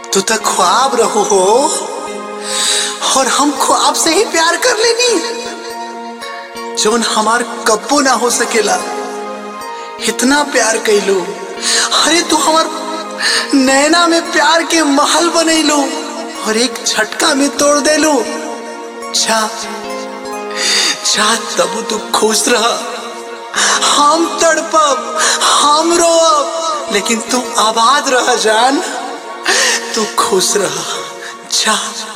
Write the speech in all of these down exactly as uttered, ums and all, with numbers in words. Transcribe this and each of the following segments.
तू तो ख्वाब रहो हो और हम ख्वाब से ही प्यार कर लेनी जोन हमार कब्बो ना हो सकेला। इतना प्यार कैलो, अरे तू हमार नैना में प्यार के महल बनैलो और एक झटका में तोड़ देलो। जा जा तब तू खुश रहा, हम तड़पब हम रोब, लेकिन तू आबाद रह जान, तू खुश रहा। जा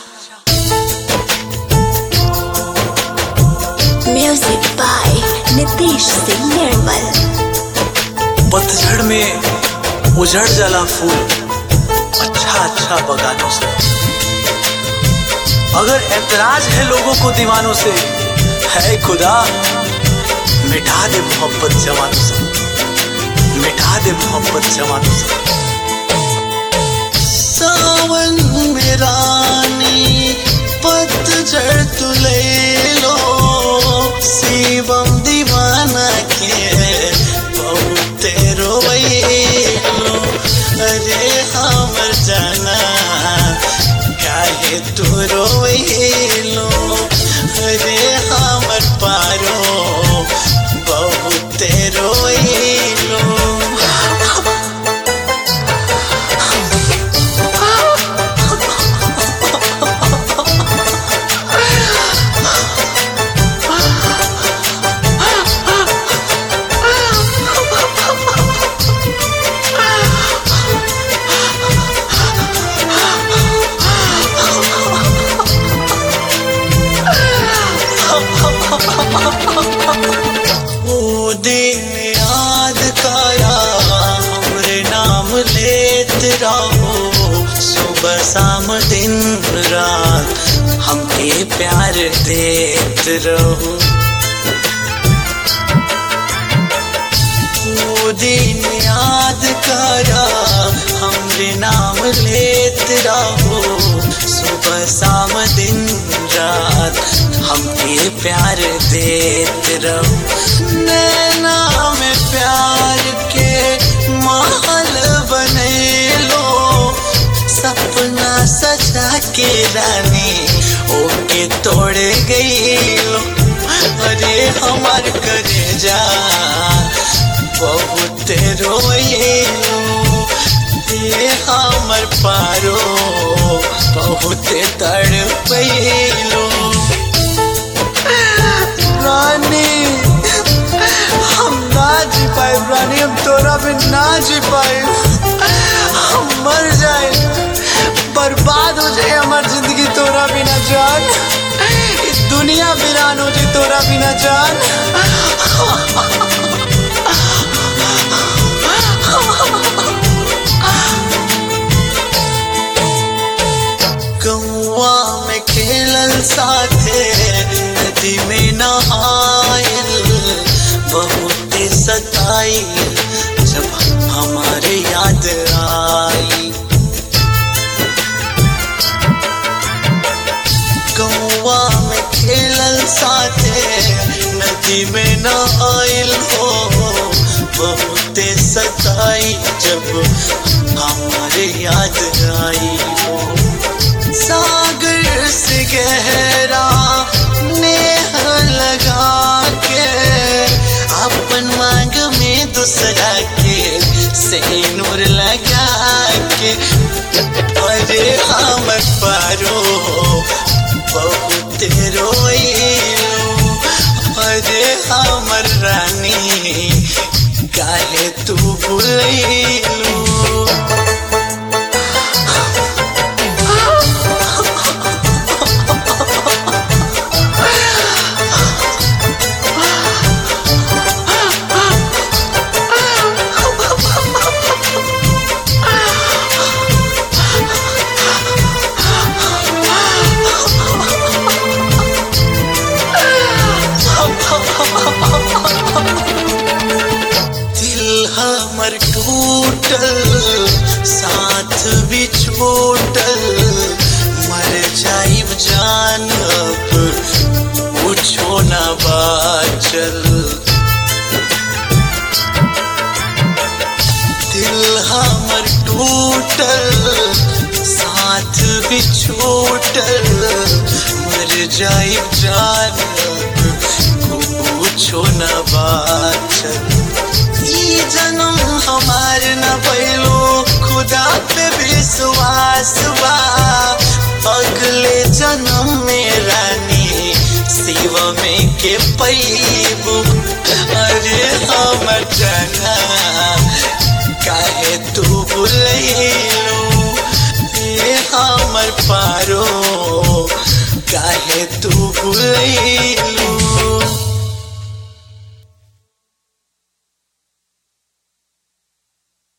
म्यूजिक बाय नितीश सिंह निर्मल। पतझड़ में उजड़ जाला फूल अच्छा अच्छा बगानों से। अगर ऐतराज है लोगों को दीवानों से, है खुदा मिटा दे मोहब्बत जवानों से, मिटा दे मोहब्बत जवानों से। सावन में रानी पतझड़ तू ले लो, शिवम दीवाना के बहुत रोवैलो। अरे हमर जाना काहे तू रोवैलो, अरे हमर पारो बहुत रोवैलो। वो दिन याद काया हमरे नाम लेत रहो, सुबह शाम दिन रात हमके प्यार देत रहो। वो दिन याद काया हमरे नाम लेत रहो, सुबह शाम दिन रात हमके प्यार देत रहो। नैना में प्यार के महल बने लो, सपना सजा के रानी ओके तोड़ गई लो। अरे हमार कलेजा बहुत रोइलो, ये हमर पारो बहुत तड़पैलो। रानी हम ना जी पाए, रानी हम तोरा भी ना जी पाए, हम मर जाए, बर्बाद हो जाए हमार जिंदगी तोरा बिना जान, इस दुनिया वीरान हो जाए तोरा बिना जान। गौवा में खेलल साथे नदी में नहाइल, बहुत सताई जब हमारे याद आई। गौवा में खेलल साथे नदी में नहाइल हो, बहुत सताई जब हमारे याद आई हो। सागर से गहरा नेह लगा के अपन मांग में दूसरा के सिंदूर लगा के, अरे हमर पारो बहुत रोइलो। अरे हमर रानी काहे तू भूलैलो। हमर टूटल साथ भी छोटल, मर जाइब जान अब कुछो न बाचल। दिल हमर टूटल छूटल मर जाई जान कुछो न बाचल। ई जन्म हमार न भइलो खुदा पे विश्वास बा अगले जन्म में रानी शिव में के पैबू। अरे हमर जना काहे तू भूलैलू ये हमर पारो काहे तू भूलैलू।